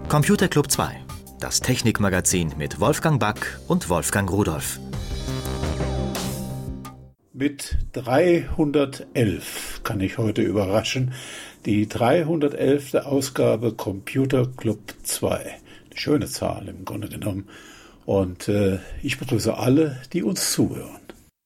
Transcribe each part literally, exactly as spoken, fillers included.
Computer Club zwei, das Technikmagazin mit Wolfgang Back und Wolfgang Rudolph. Mit dreihundertelf kann ich heute überraschen. Die dreihundertelfte Ausgabe Computer Club zwei. Eine schöne Zahl im Grunde genommen. Und äh, ich begrüße alle, die uns zuhören.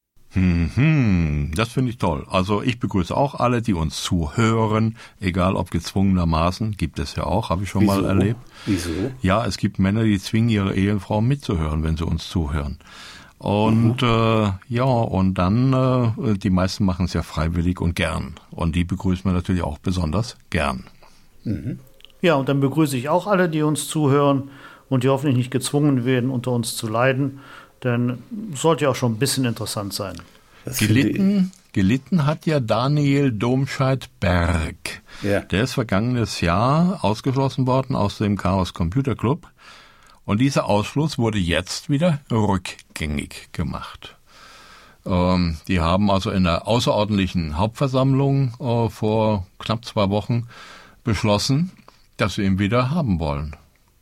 Hm, das finde ich toll. Also ich begrüße auch alle, die uns zuhören, egal ob gezwungenermaßen, gibt es ja auch, habe ich schon Wieso? mal erlebt. Wieso? Ja, es gibt Männer, die zwingen ihre Ehefrau mitzuhören, wenn sie uns zuhören. Und mhm. äh, ja, und dann, äh, die meisten machen es ja freiwillig und gern. Und die begrüßen wir natürlich auch besonders gern. Mhm. Ja, und dann begrüße ich auch alle, die uns zuhören und die hoffentlich nicht gezwungen werden, unter uns zu leiden. Denn sollte ja auch schon ein bisschen interessant sein. Gelitten, gelitten hat ja Daniel Domscheit-Berg. Ja. Der ist vergangenes Jahr ausgeschlossen worden aus dem Chaos Computer Club. Und dieser Ausschluss wurde jetzt wieder rückgängig gemacht. Ähm, die haben also in der außerordentlichen Hauptversammlung äh, vor knapp zwei Wochen beschlossen, dass sie ihn wieder haben wollen.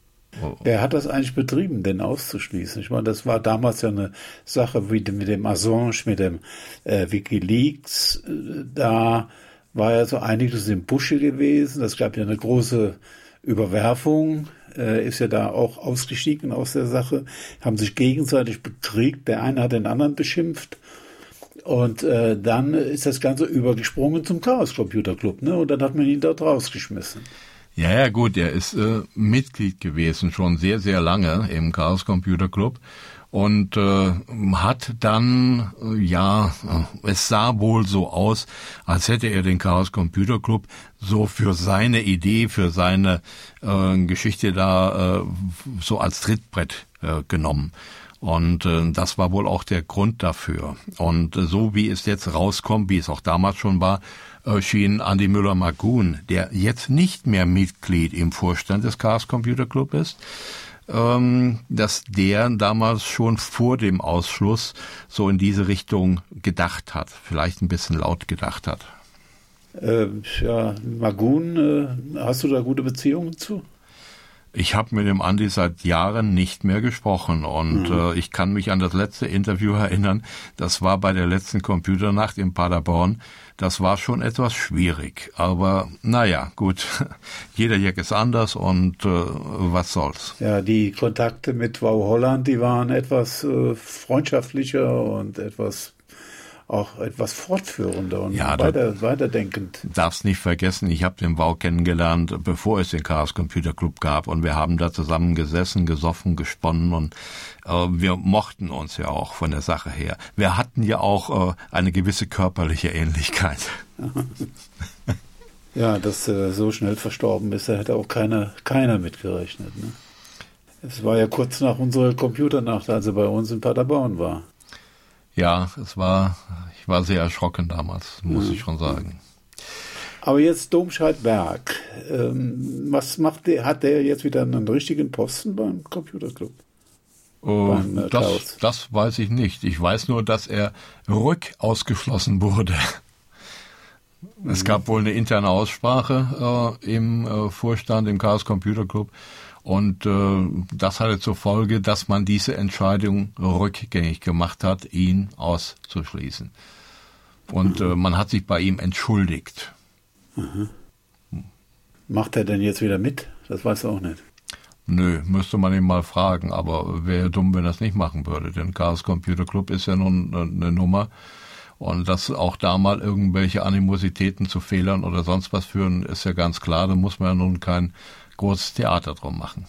Wer hat das eigentlich betrieben, den auszuschließen? Ich meine, das war damals ja eine Sache wie mit dem Assange, mit dem äh, WikiLeaks. Da war ja so einiges im Busche gewesen. Es gab ja eine große Überwerfung. Äh, ist ja da auch ausgestiegen aus der Sache. Haben sich gegenseitig bekriegt. Der eine hat den anderen beschimpft. Und äh, dann ist das Ganze übergesprungen zum Chaos Computer Club, ne? Und dann hat man ihn dort rausgeschmissen. Ja, ja, gut, er ist äh, Mitglied gewesen, schon sehr, sehr lange im Chaos Computer Club und äh, hat dann, äh, ja, äh, es sah wohl so aus, als hätte er den Chaos Computer Club so für seine Idee, für seine äh, Geschichte da äh, so als Trittbrett äh, genommen. Und äh, das war wohl auch der Grund dafür. Und äh, so wie es jetzt rauskommt, wie es auch damals schon war, äh, schien Andi Müller-Magun, der jetzt nicht mehr Mitglied im Vorstand des Chaos Computer Club ist, ähm, dass der damals schon vor dem Ausschluss so in diese Richtung gedacht hat, vielleicht ein bisschen laut gedacht hat. Äh, ja, Magun, äh, hast du da gute Beziehungen zu? Ich habe mit dem Andi seit Jahren nicht mehr gesprochen und mhm. äh, ich kann mich an das letzte Interview erinnern, das war bei der letzten Computernacht in Paderborn. Das war schon etwas schwierig, aber naja, gut, jeder Jack ist anders und äh, was soll's. Ja, die Kontakte mit Wow Holland, die waren etwas äh, freundschaftlicher und etwas auch etwas fortführender und ja, weiter, weiterdenkend. Darfst nicht vergessen, ich habe den Wow kennengelernt, bevor es den Chaos Computer Club gab und wir haben da zusammen gesessen, gesoffen, gesponnen und äh, wir mochten uns ja auch von der Sache her. Wir hatten ja auch äh, eine gewisse körperliche Ähnlichkeit. Ja, dass er so schnell verstorben ist, da hätte auch keiner, keiner mitgerechnet. Ne? Es war ja kurz nach unserer Computernacht, als er bei uns in Paderborn war. Ja, es war, ich war sehr erschrocken damals, muss ja. ich schon sagen. Aber jetzt Domscheit-Berg, ähm, was macht der, hat der jetzt wieder einen richtigen Posten beim Computer Club? Oh, beim, äh, das, das weiß ich nicht. Ich weiß nur, dass er rückausgeschlossen wurde. Mhm. Es gab wohl eine interne Aussprache äh, im äh, Vorstand, im Chaos Computer Club. Und äh, das hatte zur Folge, dass man diese Entscheidung rückgängig gemacht hat, ihn auszuschließen. Und mhm. äh, man hat sich bei ihm entschuldigt. Mhm. Macht er denn jetzt wieder mit? Das weißt du auch nicht. Nö, müsste man ihn mal fragen, aber wäre dumm, wenn er es nicht machen würde. Denn Chaos Computer Club ist ja nun eine Nummer. Und dass auch da mal irgendwelche Animositäten zu Fehlern oder sonst was führen, ist ja ganz klar. Da muss man ja nun kein großes Theater drum machen.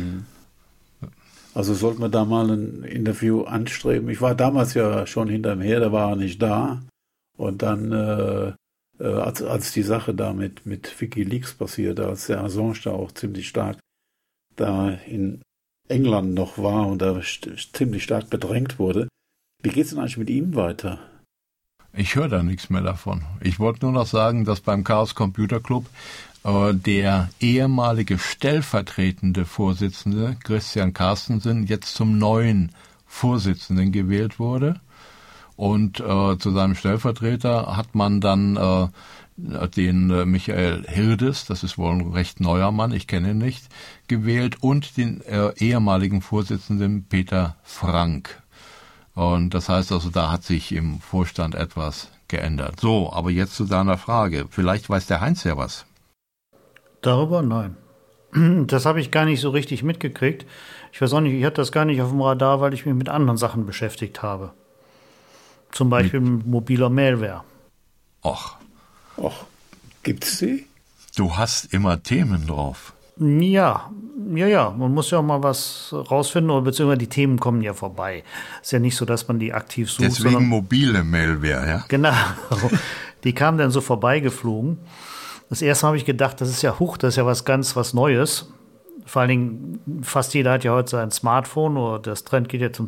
Also sollten wir da mal ein Interview anstreben. Ich war damals ja schon hinterm her, da war er nicht da. Und dann, äh, als, als die Sache da mit, mit WikiLeaks passierte, als der Assange da auch ziemlich stark da in England noch war und da st- ziemlich stark bedrängt wurde. Wie geht's denn eigentlich mit ihm weiter? Ich höre da nichts mehr davon. Ich wollte nur noch sagen, dass beim Chaos Computer Club der ehemalige stellvertretende Vorsitzende Christian Carstensen jetzt zum neuen Vorsitzenden gewählt wurde. Und äh, zu seinem Stellvertreter hat man dann äh, den äh, Michael Hildes, das ist wohl ein recht neuer Mann, ich kenne ihn nicht, gewählt und den äh, ehemaligen Vorsitzenden Peter Frank. Und das heißt also, da hat sich im Vorstand etwas geändert. So, aber jetzt zu deiner Frage. Vielleicht weiß der Heinz ja was. Darüber nein. Das habe ich gar nicht so richtig mitgekriegt. Ich weiß auch nicht, ich hatte das gar nicht auf dem Radar, weil ich mich mit anderen Sachen beschäftigt habe. Zum Beispiel mit mobiler Malware. Och. Och, gibt's die? Du hast immer Themen drauf. Ja, ja, ja. Man muss ja auch mal was rausfinden, oder beziehungsweise die Themen kommen ja vorbei. Ist ja nicht so, dass man die aktiv sucht. Deswegen mobile Malware, ja? Genau. Die kamen dann so vorbeigeflogen. Das erste Mal habe ich gedacht, das ist ja huch, das ist ja was ganz was Neues. Vor allen Dingen, fast jeder hat ja heute sein Smartphone, oder das Trend geht ja zum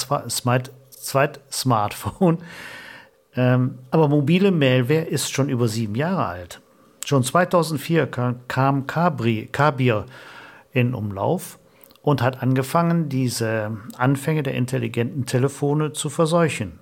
Zweit-Smartphone. Ähm, aber mobile Malware ist schon über sieben Jahre alt. Schon zweitausendvier kam, kam Cabri, Cabir in Umlauf und hat angefangen, diese Anfänge der intelligenten Telefone zu verseuchen.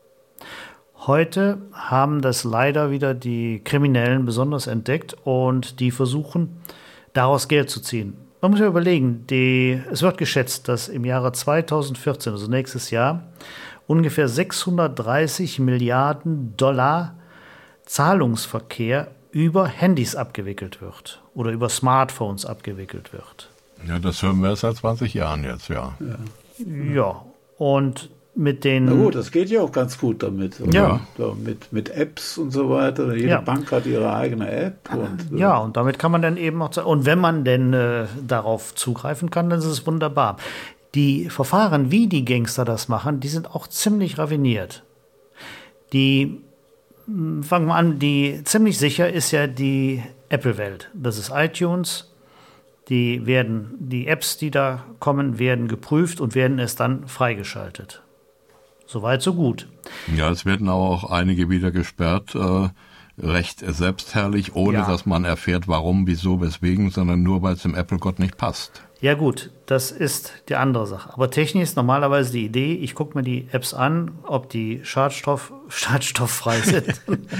Heute haben das leider wieder die Kriminellen besonders entdeckt und die versuchen, daraus Geld zu ziehen. Man muss ja überlegen, die, es wird geschätzt, dass im Jahre zweitausendvierzehn, also nächstes Jahr, ungefähr sechshundertdreißig Milliarden Dollar Zahlungsverkehr über Handys abgewickelt wird oder über Smartphones abgewickelt wird. Ja, das hören wir seit zwanzig Jahren jetzt, ja. Ja, ja. Und mit den... Na gut, das geht ja auch ganz gut damit. Oder? Ja. So, mit, mit Apps und so weiter. Jede Ja. Bank hat ihre eigene App. Und, äh, Ja, und damit kann man dann eben auch... Und wenn man denn äh, darauf zugreifen kann, dann ist es wunderbar. Die Verfahren, wie die Gangster das machen, die sind auch ziemlich raffiniert. Die... Fangen wir an, die ziemlich sicher ist ja die Apple-Welt. Das ist iTunes. Die werden, die Apps, die da kommen, werden geprüft und werden es dann freigeschaltet. Soweit, so gut. Ja, es werden aber auch einige wieder gesperrt, äh, recht selbstherrlich, ohne Ja. dass man erfährt, warum, wieso, weswegen, sondern nur, weil es dem Apple-Gott nicht passt. Ja gut, das ist die andere Sache. Aber technisch ist normalerweise die Idee, ich gucke mir die Apps an, ob die Schadstoff, schadstofffrei sind,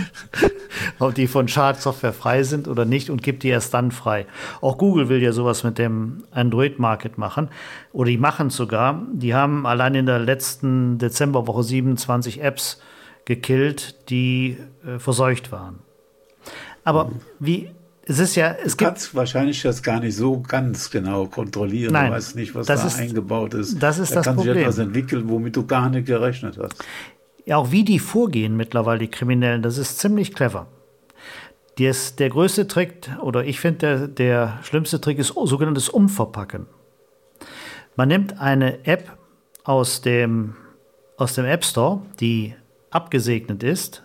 ob die von Schadsoftware frei sind oder nicht und gebe die erst dann frei. Auch Google will ja sowas mit dem Android-Market machen oder die machen es sogar. Die haben allein in der letzten Dezemberwoche siebenundzwanzig Apps gekillt, die äh, verseucht waren. Aber wie... Es ist ja, es Du gibt kannst wahrscheinlich das gar nicht so ganz genau kontrollieren. Nein, du weißt nicht, was das da ist- eingebaut ist. das ist da das kann Problem. sich etwas entwickeln, womit du gar nicht gerechnet hast. ja auch wie die vorgehen mittlerweile, die Kriminellen, das ist ziemlich clever. Das, der größte Trick, oder ich finde, der, der schlimmste Trick ist sogenanntes Umverpacken. Man nimmt eine App aus dem, aus dem App Store, die abgesegnet ist,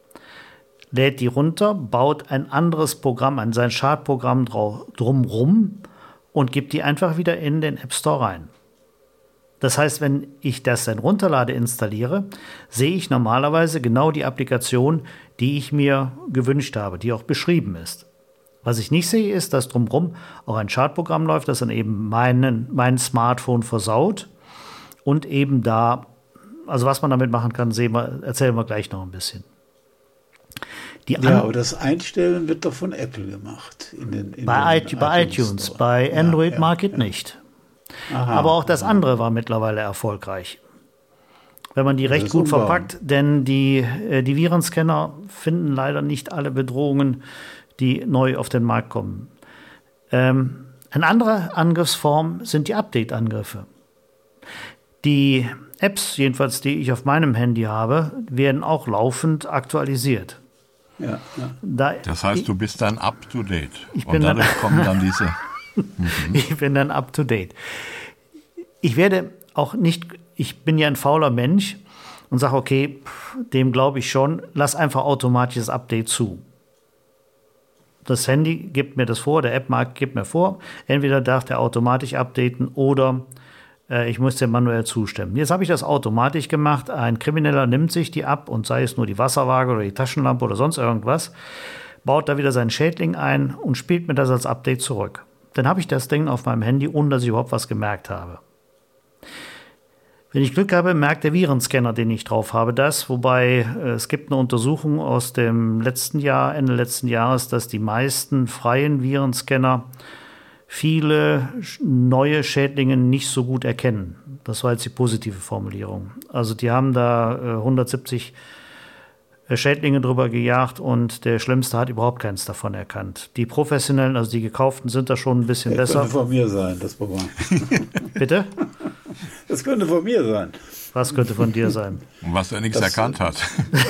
lädt die runter, baut ein anderes Programm, an sein Schadprogramm drau- drumrum und gibt die einfach wieder in den App Store rein. Das heißt, wenn ich das dann runterlade, installiere, sehe ich normalerweise genau die Applikation, die ich mir gewünscht habe, die auch beschrieben ist. Was ich nicht sehe, ist, dass drumherum auch ein Schadprogramm läuft, das dann eben meinen, mein Smartphone versaut und eben da, also was man damit machen kann, sehen wir, erzählen wir gleich noch ein bisschen. Die Ja, an- aber das Einstellen wird doch von Apple gemacht. In den, in bei, den iTunes, bei iTunes, Store. bei Ja, Android ja, Market ja. nicht. Aha. Aber auch das andere war mittlerweile erfolgreich. Wenn man die recht ist gut unwahr. verpackt, denn die, äh, die Virenscanner finden leider nicht alle Bedrohungen, die neu auf den Markt kommen. Ähm, eine andere Angriffsform sind die Update-Angriffe. Die Apps, jedenfalls die ich auf meinem Handy habe, werden auch laufend aktualisiert. Ja, ja. Da, Das heißt, du bist dann up to date. Ich Und bin dann- dadurch kommen dann diese. Ich bin dann up to date. Ich werde auch nicht, ich bin ja ein fauler Mensch und sage, okay, pff, dem glaube ich schon, lass einfach automatisches Update zu. Das Handy gibt mir das vor, der App-Markt gibt mir vor, entweder darf der automatisch updaten oder äh, ich muss dem manuell zustimmen. Jetzt habe ich das automatisch gemacht, ein Krimineller nimmt sich die ab und sei es nur die Wasserwaage oder die Taschenlampe oder sonst irgendwas, baut da wieder seinen Schädling ein und spielt mir das als Update zurück. Dann habe ich das Ding auf meinem Handy, ohne dass ich überhaupt was gemerkt habe. Wenn ich Glück habe, merkt der Virenscanner, den ich drauf habe, das. Wobei äh, es gibt eine Untersuchung aus dem letzten Jahr, Ende letzten Jahres, dass die meisten freien Virenscanner viele neue Schädlinge nicht so gut erkennen. Das war jetzt die positive Formulierung. Also die haben da äh, hundertsiebzig Schädlinge drüber gejagt und der Schlimmste hat überhaupt keins davon erkannt. Die professionellen, also die gekauften, sind da schon ein bisschen das besser. Das könnte von mir sein, das Programm. Bitte? Das könnte von mir sein. Was könnte von dir sein? Was er nichts Das, erkannt hat.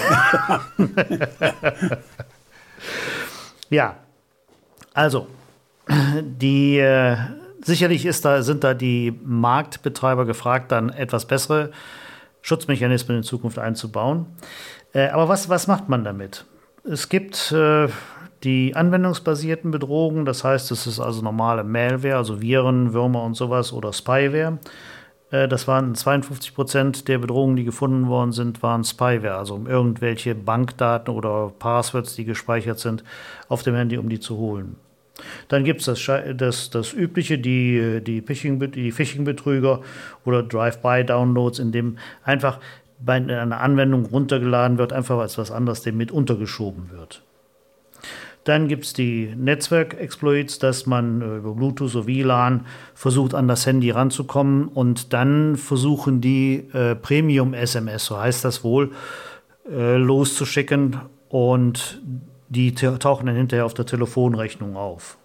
Ja, also, die, äh, sicherlich ist da, sind da die Marktbetreiber gefragt, dann etwas bessere Schutzmechanismen in Zukunft einzubauen. Äh, aber was, was macht man damit? Es gibt äh, die anwendungsbasierten Bedrohungen, das heißt, es ist also normale Malware, also Viren, Würmer und sowas oder Spyware. Äh, das waren zweiundfünfzig Prozent der Bedrohungen, die gefunden worden sind, waren Spyware, also um irgendwelche Bankdaten oder Passwords, die gespeichert sind, auf dem Handy, um die zu holen. Dann gibt es das, das, das Übliche, die, die Phishing, die Phishing-Betrüger oder Drive-by-Downloads, in dem einfach bei einer Anwendung runtergeladen wird, einfach als was anderes dem mit untergeschoben wird. Dann gibt es die Netzwerk-Exploits, dass man über Bluetooth oder W L A N versucht, an das Handy ranzukommen und dann versuchen die äh, Premium-S M S, so heißt das wohl, äh, loszuschicken und die tauchen dann hinterher auf der Telefonrechnung auf.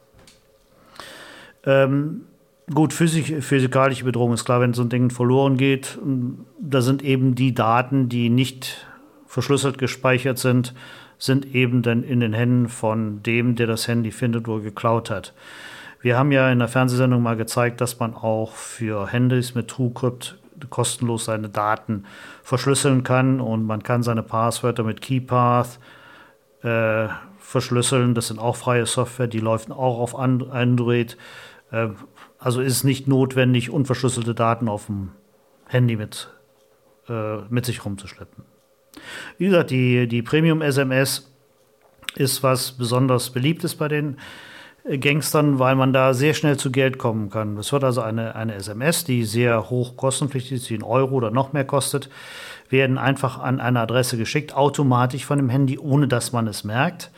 Ähm, Gut, physik, physikalische Bedrohung ist klar, wenn so ein Ding verloren geht. Da sind eben die Daten, die nicht verschlüsselt gespeichert sind, sind eben dann in den Händen von dem, der das Handy findet oder geklaut hat. Wir haben ja in der Fernsehsendung mal gezeigt, dass man auch für Handys mit TrueCrypt kostenlos seine Daten verschlüsseln kann und man kann seine Passwörter mit KeyPath äh, verschlüsseln. Das sind auch freie Software, die läuft auch auf Android. Äh, Also ist es nicht notwendig, unverschlüsselte Daten auf dem Handy mit, äh, mit sich rumzuschleppen. Wie gesagt, die, die Premium-S M S ist was besonders Beliebtes bei den Gangstern, weil man da sehr schnell zu Geld kommen kann. Es wird also eine, eine S M S, die sehr hoch kostenpflichtig ist, die einen Euro oder noch mehr kostet, werden einfach an eine Adresse geschickt, automatisch von dem Handy, ohne dass man es merkt.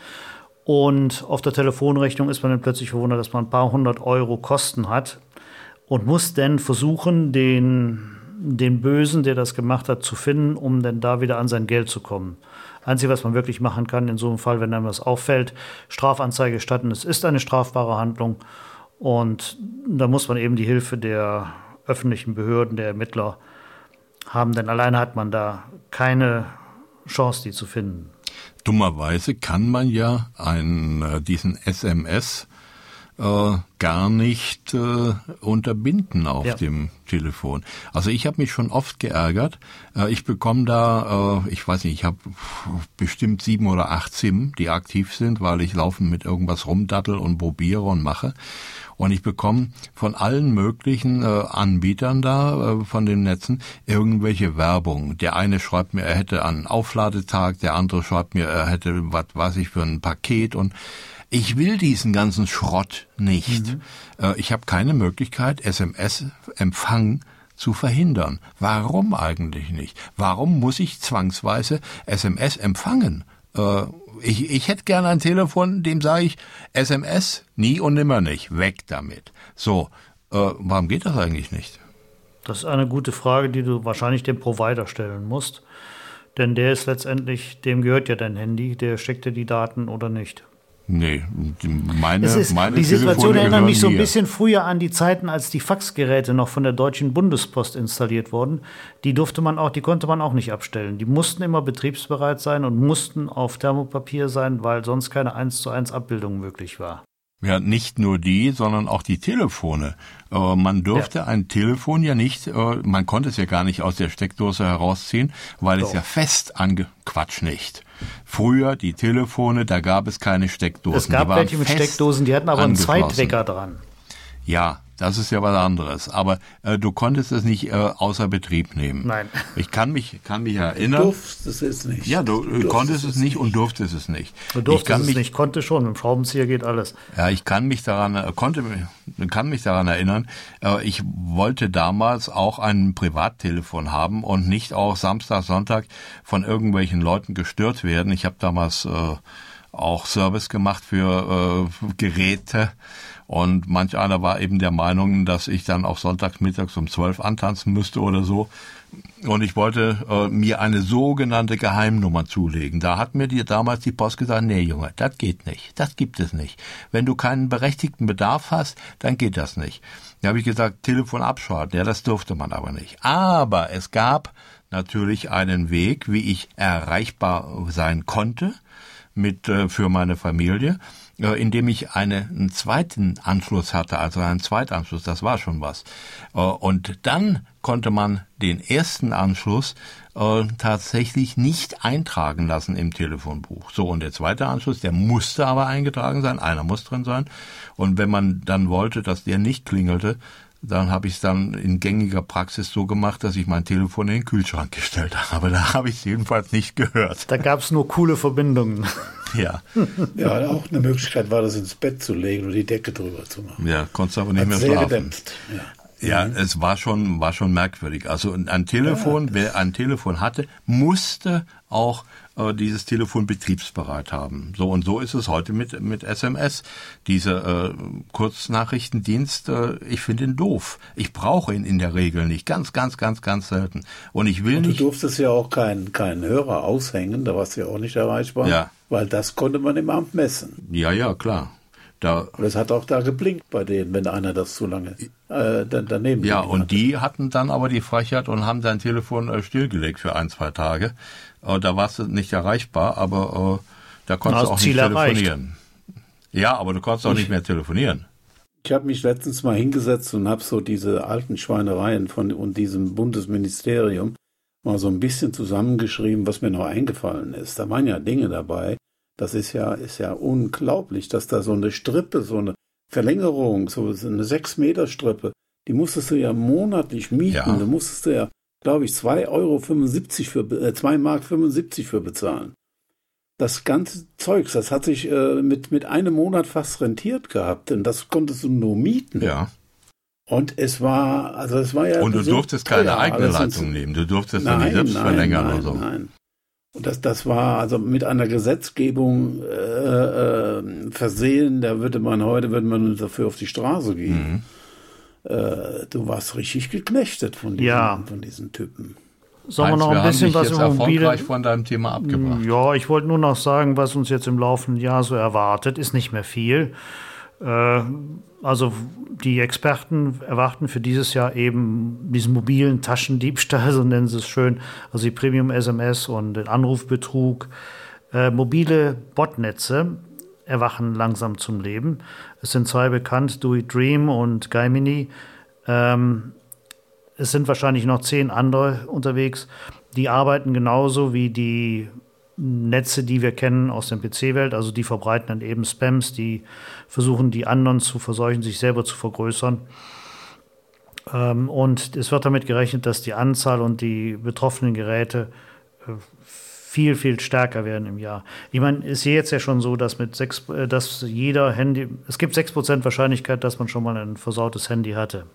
Und auf der Telefonrechnung ist man dann plötzlich verwundert, dass man ein paar hundert Euro Kosten hat und muss dann versuchen, den, den Bösen, der das gemacht hat, zu finden, um dann da wieder an sein Geld zu kommen. Einzige, was man wirklich machen kann in so einem Fall, wenn einem was auffällt, Strafanzeige statten. Es ist eine strafbare Handlung und da muss man eben die Hilfe der öffentlichen Behörden, der Ermittler haben, denn alleine hat man da keine Chance, die zu finden. Dummerweise kann man ja einen, äh, diesen S M S äh, gar nicht äh, unterbinden auf ja. dem Telefon. Also ich habe mich schon oft geärgert. Äh, ich bekomme da, äh, ich weiß nicht, ich habe bestimmt sieben oder acht SIM, die aktiv sind, weil ich laufend mit irgendwas rumdattel und probiere und mache. Und ich bekomme von allen möglichen äh, Anbietern da, äh, von den Netzen, irgendwelche Werbung. Der eine schreibt mir, er hätte einen Aufladetag, der andere schreibt mir, er hätte, was weiß ich, für ein Paket. Und ich will diesen ganzen Schrott nicht. Mhm. Äh, ich habe keine Möglichkeit, S M S-Empfang zu verhindern. Warum eigentlich nicht? Warum muss ich zwangsweise S M S empfangen? Äh, Ich, ich hätte gerne ein Telefon, dem sage ich, S M S, nie und nimmer nicht, weg damit. So, äh, warum geht das eigentlich nicht? Das ist eine gute Frage, die du wahrscheinlich dem Provider stellen musst. Denn der ist letztendlich, dem gehört ja dein Handy, der steckt dir die Daten oder nicht. Nee, meine, es ist, meine die Situation Telefone erinnert mich so ein mir. bisschen früher an die Zeiten, als die Faxgeräte noch von der Deutschen Bundespost installiert wurden. Die durfte man auch, die konnte man auch nicht abstellen. Die mussten immer betriebsbereit sein und mussten auf Thermopapier sein, weil sonst keine eins zu eins Abbildung möglich war. Ja, nicht nur die, sondern auch die Telefone. Äh, man durfte ja. ein Telefon ja nicht, äh, man konnte es ja gar nicht aus der Steckdose herausziehen, weil Doch. es ja fest ange... Quatsch nicht. Früher die Telefone, da gab es keine Steckdosen. Es gab welche mit Steckdosen, die hatten aber einen Zweitwecker dran. Ja, Das ist ja was anderes. Aber äh, du konntest es nicht äh, außer Betrieb nehmen. Nein. Ich kann mich, kann mich erinnern. Du durftest es nicht. Ja, du, du konntest es nicht und durftest es nicht. Du durftest ich kann es mich, nicht, konnte schon. Mit dem Schraubenzieher geht alles. Ja, ich kann mich daran, äh, konnte, kann mich daran erinnern. Äh, ich wollte damals auch ein Privattelefon haben und nicht auch Samstag, Sonntag von irgendwelchen Leuten gestört werden. Ich habe damals äh, auch Service gemacht für äh, Geräte. Und manch einer war eben der Meinung, dass ich dann auch sonntags mittags um zwölf antanzen müsste oder so. Und ich wollte äh, mir eine sogenannte Geheimnummer zulegen. Da hat mir die, damals die Post gesagt, nee Junge, das geht nicht, das gibt es nicht. Wenn du keinen berechtigten Bedarf hast, dann geht das nicht. Da habe ich gesagt, Telefon abschalten. Ja, das durfte man aber nicht. Aber es gab natürlich einen Weg, wie ich erreichbar sein konnte mit äh, für meine Familie, äh, indem ich eine, einen zweiten Anschluss hatte, also einen Zweitanschluss, das war schon was. Äh, und dann konnte man den ersten Anschluss äh, tatsächlich nicht eintragen lassen im Telefonbuch. So, und der zweite Anschluss, der musste aber eingetragen sein, einer muss drin sein. Und wenn man dann wollte, dass der nicht klingelte, dann habe ich es dann in gängiger Praxis so gemacht, dass ich mein Telefon in den Kühlschrank gestellt habe. Da habe ich es jedenfalls nicht gehört. Da gab es nur coole Verbindungen. Ja. Ja, auch eine Möglichkeit war, das ins Bett zu legen und die Decke drüber zu machen. Ja, konntest aber nicht Hat mehr sehr schlafen. gedämpft. Ja. Ja, mhm. es war schon, war schon merkwürdig. Also ein Telefon, ja, wer ein Telefon hatte, musste auch äh, dieses Telefon betriebsbereit haben. So und so ist es heute mit mit S M S. Dieser äh, Kurznachrichtendienst, äh, ich finde ihn doof. Ich brauche ihn in der Regel nicht, ganz, ganz, ganz, ganz selten. Und ich will und du nicht. Du durftest ja auch keinen keinen Hörer aushängen, da warst du ja auch nicht erreichbar, ja. weil das konnte man im Amt messen. Ja, ja, klar. Da, und es hat auch da geblinkt bei denen, wenn einer das zu lange äh, daneben Ja, und hatte. die hatten dann aber die Frechheit und haben dein Telefon äh, stillgelegt für ein, zwei Tage. Äh, da warst du nicht erreichbar, aber äh, da konntest du auch Ziel nicht telefonieren. erreicht. Ja, aber du konntest auch ich, nicht mehr telefonieren. Ich habe mich letztens mal hingesetzt und habe so diese alten Schweinereien von und diesem Bundesministerium mal so ein bisschen zusammengeschrieben, was mir noch eingefallen ist. Da waren ja Dinge dabei. Das ist ja, ist ja unglaublich, dass da so eine Strippe, so eine Verlängerung, so eine sechs Meter Strippe, die musstest du ja monatlich mieten. Ja. Da musstest du ja, glaube ich, zwei Euro fünfundsiebzig für, äh, zwei Mark fünfundsiebzig für bezahlen. Das ganze Zeugs, das hat sich äh, mit, mit einem Monat fast rentiert gehabt, denn das konntest du nur mieten. Ja. Und es war, also es war ja. Und du so durftest keine teuer, eigene alles Leitung und, nehmen. Du durftest nein, dann nicht selbst nein, verlängern nein, oder so. Nein. Und das, das war also mit einer Gesetzgebung äh, äh, versehen, da würde man heute, würde man dafür auf die Straße gehen. Mhm. Äh, du warst richtig geknechtet von diesen, ja. von diesen Typen. Sollen wir Heinz, noch ein wir bisschen haben dich was jetzt über mobile... erfolgreich von deinem Thema abgebracht. Ja, ich wollte nur noch sagen, was uns jetzt im laufenden Jahr so erwartet, ist nicht mehr viel. Äh, also die Experten erwarten für dieses Jahr eben diesen mobilen Taschendiebstahl, so nennen sie es schön, also die Premium-S M S und den Anrufbetrug. Äh, mobile Botnetze erwachen langsam zum Leben. Es sind zwei bekannt, Do It Dream und Gaimini. Ähm, es sind wahrscheinlich noch zehn andere unterwegs. Die arbeiten genauso wie die Netze, die wir kennen aus der P C-Welt, also die verbreiten dann eben Spams, die versuchen, die anderen zu verseuchen, sich selber zu vergrößern. Ähm, und es wird damit gerechnet, dass die Anzahl und die betroffenen Geräte äh, viel, viel stärker werden im Jahr. Ich meine, es ist jetzt ja schon so, dass mit sechs, äh, dass jeder Handy, es gibt sechs Prozent Wahrscheinlichkeit, dass man schon mal ein versautes Handy hatte.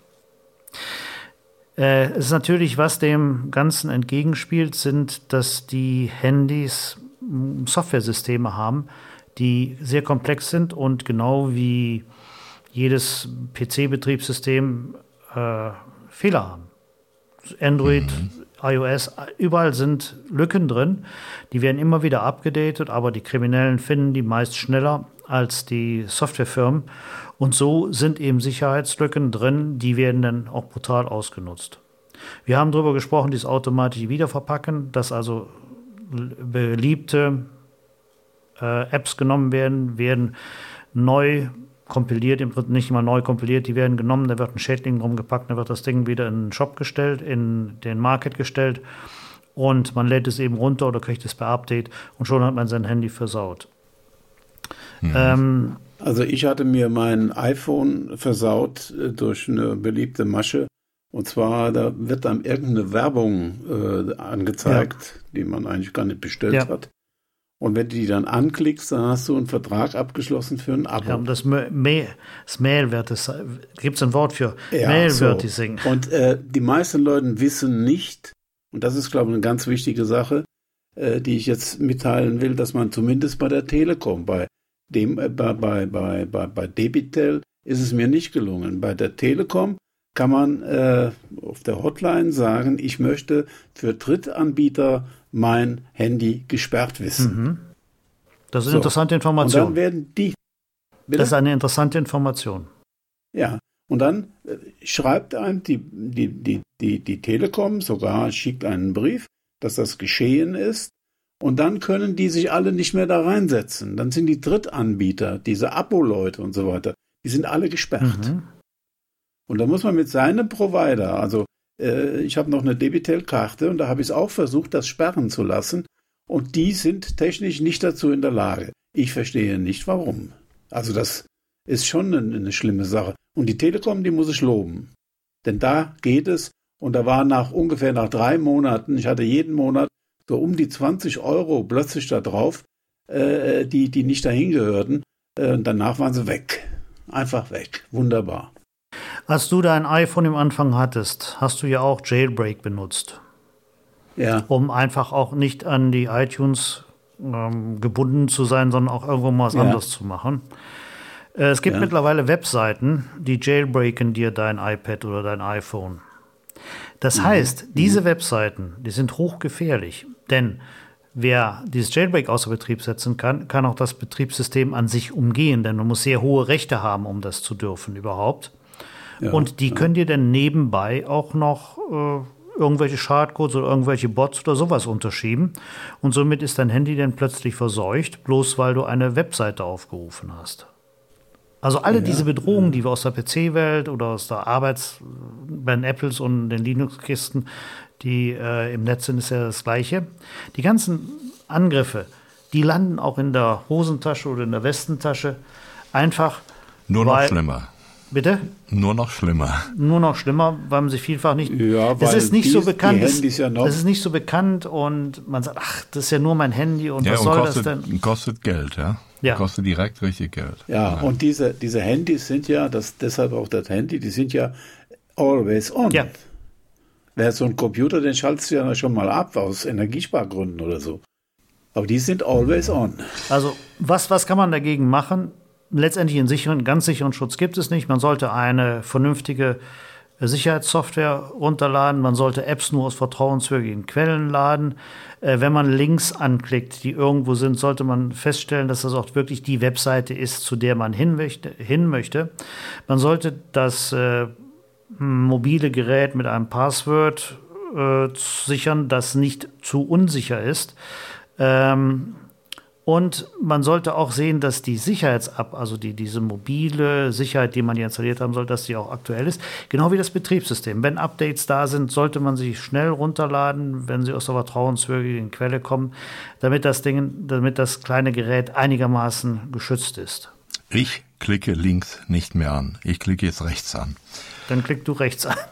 Äh, es ist natürlich, was dem Ganzen entgegenspielt, sind, dass die Handys Softwaresysteme haben, die sehr komplex sind und genau wie jedes P C-Betriebssystem äh, Fehler haben. Android, mhm. iOS, überall sind Lücken drin. Die werden immer wieder abgedatet, aber die Kriminellen finden die meist schneller als die Softwarefirmen. Und so sind eben Sicherheitslücken drin, die werden dann auch brutal ausgenutzt. Wir haben darüber gesprochen, dieses automatische Wiederverpacken, dass also beliebte äh, Apps genommen werden, werden neu kompiliert, im Prinzip nicht mal neu kompiliert, die werden genommen, da wird ein Schädling drum gepackt, dann wird das Ding wieder in den Shop gestellt, in den Market gestellt und man lädt es eben runter oder kriegt es per Update und schon hat man sein Handy versaut. Mhm. Ähm, Also ich hatte mir mein iPhone versaut äh, durch eine beliebte Masche. Und zwar, da wird dann irgendeine Werbung äh, angezeigt, ja. die man eigentlich gar nicht bestellt ja. hat. Und wenn du die dann anklickst, dann hast du einen Vertrag abgeschlossen für ein Abo. Ja, das, Ma- das Mailwert, das gibt es ein Wort für, ja, Mailwertising. So. Und äh, die meisten Leute wissen nicht, und das ist, glaube ich, eine ganz wichtige Sache, äh, die ich jetzt mitteilen will, dass man zumindest bei der Telekom, bei dem, äh, bei, bei, bei, bei, bei Debitel ist es mir nicht gelungen. Bei der Telekom kann man äh, auf der Hotline sagen, ich möchte für Drittanbieter mein Handy gesperrt wissen. Mhm. Das ist eine so. interessante Information. Und dann werden die... Bitte? Das ist eine interessante Information. Ja, und dann äh, schreibt einem die, die, die, die, die Telekom, sogar schickt einen Brief, dass das geschehen ist. Und dann können die sich alle nicht mehr da reinsetzen. Dann sind die Drittanbieter, diese Abo-Leute und so weiter, die sind alle gesperrt. Mhm. Und da muss man mit seinem Provider, also äh, ich habe noch eine Debitel-Karte und da habe ich es auch versucht, das sperren zu lassen. Und die sind technisch nicht dazu in der Lage. Ich verstehe nicht, warum. Also das ist schon eine, eine schlimme Sache. Und die Telekom, die muss ich loben. Denn da geht es, und da war nach ungefähr nach drei Monaten, ich hatte jeden Monat so um die zwanzig Euro plötzlich da drauf, äh, die, die nicht dahin gehörten. Äh, und danach waren sie weg. Einfach weg. Wunderbar. Als du dein iPhone im Anfang hattest, hast du ja auch Jailbreak benutzt. Ja. Um einfach auch nicht an die iTunes ähm, gebunden zu sein, sondern auch irgendwo mal was ja. anderes zu machen. Äh, es gibt ja. mittlerweile Webseiten, die jailbreaken dir dein iPad oder dein iPhone. Das mhm. heißt, diese mhm. Webseiten, die sind hochgefährlich, denn wer dieses Jailbreak außer Betrieb setzen kann, kann auch das Betriebssystem an sich umgehen, denn man muss sehr hohe Rechte haben, um das zu dürfen überhaupt. Ja, und die ja. können dir dann nebenbei auch noch äh, irgendwelche Schadcodes oder irgendwelche Bots oder sowas unterschieben. Und somit ist dein Handy dann plötzlich verseucht, bloß weil du eine Webseite aufgerufen hast. Also alle ja, diese Bedrohungen, ja. die wir aus der P C-Welt oder aus der Arbeits-, bei den Apples und den Linux-Kisten, die äh, im Netz sind, ist ja das Gleiche. Die ganzen Angriffe, die landen auch in der Hosentasche oder in der Westentasche. Einfach Nur noch weil, schlimmer. Bitte? Nur noch schlimmer. Nur noch schlimmer, weil man sich vielfach nicht. Ja, das ist nicht die, so bekannt. Das, ja das ist nicht so bekannt und man sagt, ach, das ist ja nur mein Handy und ja, was und soll kostet, das denn? Kostet Geld, ja. Ja. Kostet direkt richtig Geld. Ja, ja. Und diese, diese Handys sind ja, das, deshalb auch das Handy, die sind ja always on. Ja. Wer so einen Computer, den schaltest du ja schon mal ab, aus Energiespargründen oder so. Aber die sind always on. Also, was, was kann man dagegen machen? Letztendlich einen sicheren, ganz sicheren Schutz gibt es nicht. Man sollte eine vernünftige Sicherheitssoftware runterladen. Man sollte Apps nur aus vertrauenswürdigen Quellen laden. Äh, wenn man Links anklickt, die irgendwo sind, sollte man feststellen, dass das auch wirklich die Webseite ist, zu der man hin möchte. Hin möchte. Man sollte das äh, mobile Gerät mit einem Passwort äh, sichern, das nicht zu unsicher ist. Ähm, Und man sollte auch sehen, dass die Sicherheits-App, also die, diese mobile Sicherheit, die man hier installiert haben soll, dass die auch aktuell ist. Genau wie das Betriebssystem. Wenn Updates da sind, sollte man sie schnell runterladen, wenn sie aus der vertrauenswürdigen Quelle kommen, damit das Ding, damit das kleine Gerät einigermaßen geschützt ist. Ich klicke links nicht mehr an. Ich klicke jetzt rechts an. Dann klick du rechts an.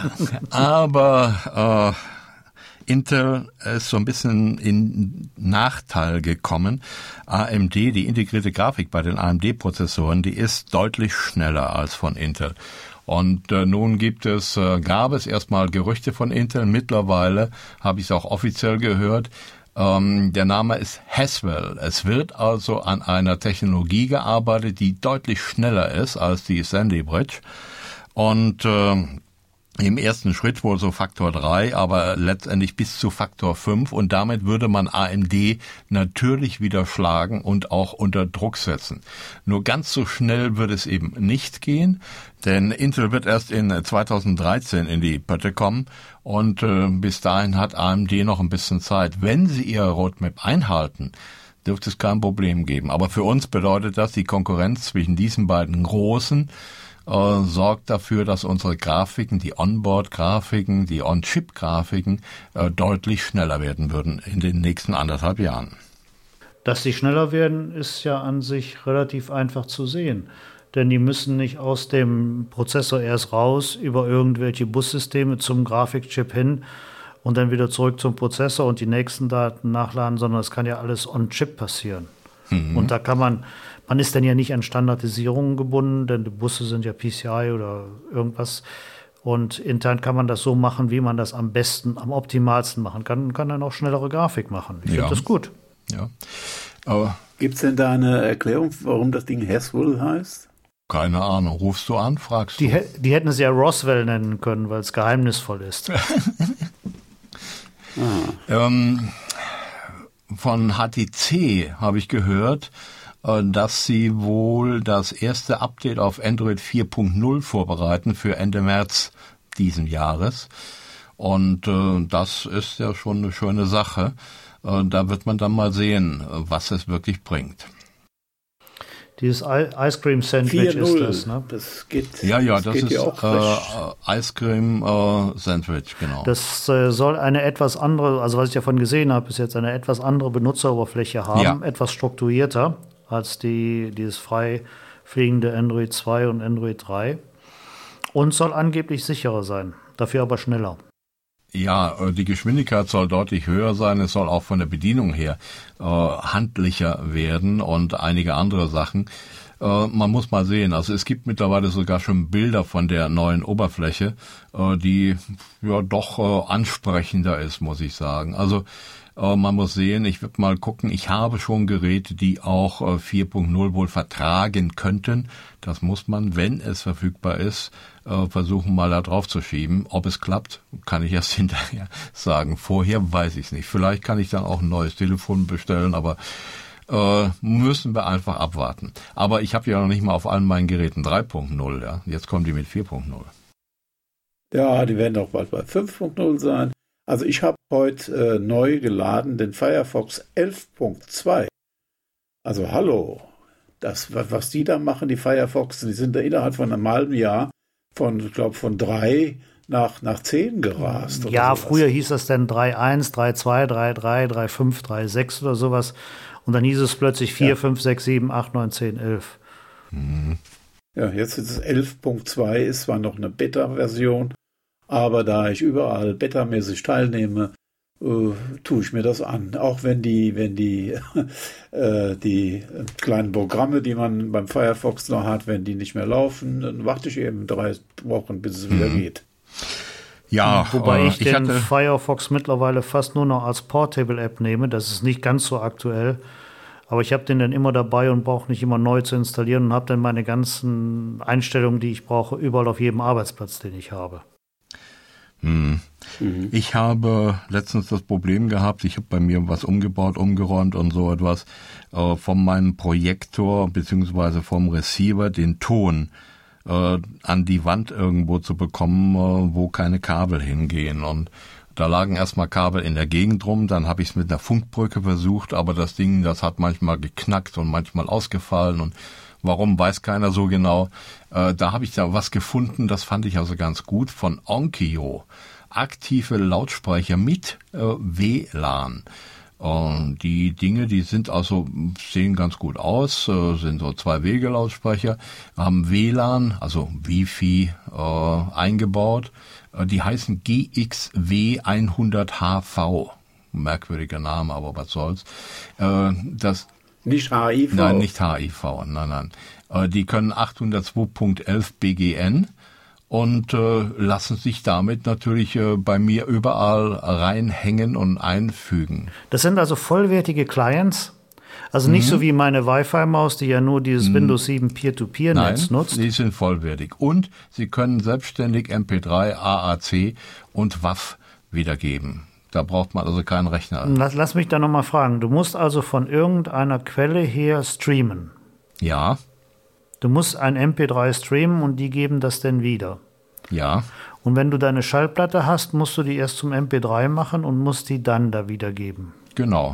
Aber äh Intel ist so ein bisschen in Nachteil gekommen. A M D, die integrierte Grafik bei den A M D-Prozessoren, die ist deutlich schneller als von Intel. Und äh, nun gibt es, äh, gab es erstmal Gerüchte von Intel. Mittlerweile habe ich es auch offiziell gehört. Ähm, der Name ist Haswell. Es wird also an einer Technologie gearbeitet, die deutlich schneller ist als die Sandy Bridge. Und äh, im ersten Schritt wohl so Faktor drei, aber letztendlich bis zu Faktor fünf und damit würde man A M D natürlich wieder schlagen und auch unter Druck setzen. Nur ganz so schnell wird es eben nicht gehen, denn Intel wird erst in zweitausenddreizehn in die Pötte kommen und äh, bis dahin hat A M D noch ein bisschen Zeit. Wenn sie ihre Roadmap einhalten, dürfte es kein Problem geben. Aber für uns bedeutet das, die Konkurrenz zwischen diesen beiden großen Äh, sorgt dafür, dass unsere Grafiken, die Onboard-Grafiken, die On-Chip-Grafiken äh, deutlich schneller werden würden in den nächsten anderthalb Jahren. Dass die schneller werden, ist ja an sich relativ einfach zu sehen. Denn die müssen nicht aus dem Prozessor erst raus, über irgendwelche Bussysteme zum Grafikchip hin und dann wieder zurück zum Prozessor und die nächsten Daten nachladen, sondern es kann ja alles on-Chip passieren. Mhm. Und da kann man, man ist dann ja nicht an Standardisierungen gebunden, denn die Busse sind ja P C I oder irgendwas. Und intern kann man das so machen, wie man das am besten, am optimalsten machen kann und kann dann auch schnellere Grafik machen. Ich ja. finde das gut. Ja. Aber gibt es denn da eine Erklärung, warum das Ding Haswell heißt? Keine Ahnung. Rufst du an, fragst du? Die, die hätten es ja Roswell nennen können, weil es geheimnisvoll ist. ah. ähm, von H T C habe ich gehört, dass sie wohl das erste Update auf Android vier Punkt null vorbereiten für Ende März diesen Jahres. Und äh, das ist ja schon eine schöne Sache. Äh, da wird man dann mal sehen, was es wirklich bringt. Dieses Ice Cream Sandwich ist das, ne? Das geht, ja, ja, das, das geht ist ja auch äh, Ice Cream äh, Sandwich, genau. Das äh, soll eine etwas andere, also was ich davon gesehen habe, ist jetzt eine etwas andere Benutzeroberfläche haben, ja. etwas strukturierter als die, dieses frei fliegende Android zwei und Android drei und soll angeblich sicherer sein, dafür aber schneller. Ja, die Geschwindigkeit soll deutlich höher sein, es soll auch von der Bedienung her äh, handlicher werden und einige andere Sachen. Äh, man muss mal sehen, also es gibt mittlerweile sogar schon Bilder von der neuen Oberfläche, äh, die ja doch äh, ansprechender ist, muss ich sagen. Also äh, man muss sehen, ich werde mal gucken, ich habe schon Geräte, die auch äh, vier Punkt null wohl vertragen könnten. Das muss man, wenn es verfügbar ist, äh, versuchen mal da drauf zu schieben. Ob es klappt, kann ich erst hinterher sagen. Vorher weiß ich es nicht. Vielleicht kann ich dann auch ein neues Telefon bestellen, aber äh, müssen wir einfach abwarten. Aber ich habe ja noch nicht mal auf allen meinen Geräten drei Punkt null. Ja? Jetzt kommen die mit vier Punkt null. Ja, die werden auch bald bei fünf Punkt null sein. Also ich habe heute äh, neu geladen den Firefox elf Punkt zwei. Also hallo. Das, was die da machen, die Firefox, die sind da innerhalb von einem halben Jahr von, ich glaube, von drei nach, nach zehn gerast. Ja, sowas. Früher hieß das dann drei Punkt eins, drei Punkt zwei, drei Punkt drei, drei Punkt fünf, drei Punkt sechs oder sowas. Und dann hieß es plötzlich vier, fünf, sechs, sieben, acht, neun, zehn, elf. Mhm. Ja, jetzt ist es elf Punkt zwei, ist zwar noch eine Beta-Version, aber da ich überall betamäßig teilnehme, Uh, tue ich mir das an. Auch wenn die, wenn die, äh, die kleinen Programme, die man beim Firefox noch hat, wenn die nicht mehr laufen, dann warte ich eben drei Wochen, bis es wieder mhm. geht. Ja, wobei äh, ich, ich den hatte... Firefox mittlerweile fast nur noch als Portable-App nehme. Das ist nicht ganz so aktuell. Aber ich habe den dann immer dabei und brauche nicht immer neu zu installieren und habe dann meine ganzen Einstellungen, die ich brauche, überall auf jedem Arbeitsplatz, den ich habe. Hm. Mhm. Ich habe letztens das Problem gehabt, ich habe bei mir was umgebaut, umgeräumt und so etwas, äh, von meinem Projektor beziehungsweise vom Receiver den Ton äh, an die Wand irgendwo zu bekommen, äh, wo keine Kabel hingehen. Und da lagen erstmal Kabel in der Gegend rum, dann habe ich es mit einer Funkbrücke versucht, aber das Ding, das hat manchmal geknackt und manchmal ausgefallen und warum, weiß keiner so genau. Äh, da habe ich da was gefunden, das fand ich also ganz gut, von Onkyo. Aktive Lautsprecher mit äh, W L A N. Äh, die Dinge, die sind also, sehen ganz gut aus, äh, sind so Zwei-Wege-Lautsprecher, haben W L A N, also Wi-Fi äh, eingebaut. Äh, die heißen G X W hundert H V. Merkwürdiger Name, aber was soll's. Äh, das Nicht H I V? Nein, nicht H I V, nein, nein. Äh, die können achthundertzwei Punkt elf B G N und äh, lassen sich damit natürlich äh, bei mir überall reinhängen und einfügen. Das sind also vollwertige Clients? Also nicht mhm. so wie meine Wi-Fi-Maus, die ja nur dieses mhm. Windows sieben Peer-to-Peer-Netz nutzt? Nein, die sind vollwertig. Und sie können selbstständig M P drei, A A C und W A V wiedergeben. Da braucht man also keinen Rechner. Lass, lass mich da nochmal fragen. Du musst also von irgendeiner Quelle her streamen. Ja. Du musst ein M P drei streamen und die geben das dann wieder. Ja. Und wenn du deine Schallplatte hast, musst du die erst zum M P drei machen und musst die dann da wiedergeben. Genau.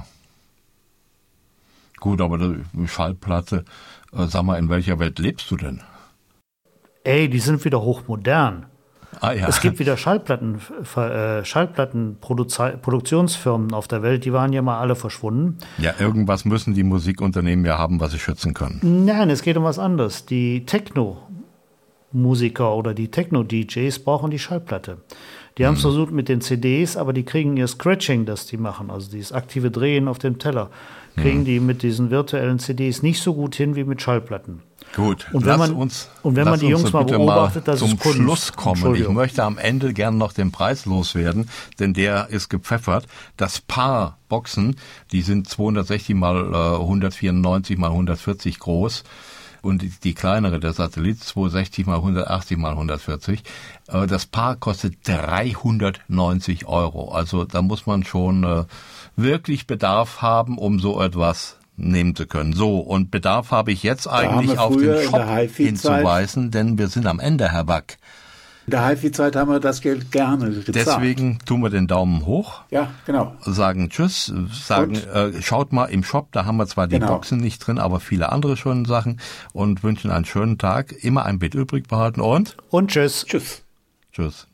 Gut, aber die Schallplatte, äh, sag mal, in welcher Welt lebst du denn? Ey, die sind wieder hochmodern. Ah, ja. Es gibt wieder Schallplatten, äh, Schallplattenproduktionsfirmen auf der Welt, die waren ja mal alle verschwunden. Ja, irgendwas müssen die Musikunternehmen ja haben, was sie schützen können. Nein, es geht um was anderes. Die Techno-Musiker oder die Techno-D Js brauchen die Schallplatte. Die haben es hm. versucht mit den C Ds, aber die kriegen ihr Scratching, das die machen, also dieses aktive Drehen auf dem Teller, kriegen hm. die mit diesen virtuellen C Ds nicht so gut hin wie mit Schallplatten. Gut, und wenn lass man, uns, und wenn man die Jungs mal beobachtet, dass zum es Kunst. Schluss kommen. Ich möchte am Ende gern noch den Preis loswerden, denn der ist gepfeffert. Das Paar Boxen, die sind zweihundertsechzig mal hundertvierundneunzig mal hundertvierzig groß. Und die, die kleinere, der Satellit, zweihundertsechzig mal hundertachtzig mal hundertvierzig. Das Paar kostet dreihundertneunzig Euro. Also da muss man schon äh, wirklich Bedarf haben, um so etwas nehmen zu können. So, und Bedarf habe ich jetzt eigentlich auf den Shop hinzuweisen, denn wir sind am Ende, Herr Back. In der HiFi-Zeit haben wir das Geld gerne gezahlt. Deswegen tun wir den Daumen hoch. Ja, genau. Sagen Tschüss, sagen, äh, schaut mal im Shop, da haben wir zwar die genau. Boxen nicht drin, aber viele andere schöne Sachen und wünschen einen schönen Tag. Immer ein Bit übrig behalten und? Und Tschüss. Tschüss. Tschüss.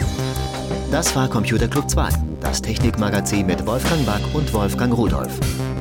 Das war Computer Club zwei, das Technikmagazin mit Wolfgang Back und Wolfgang Rudolph.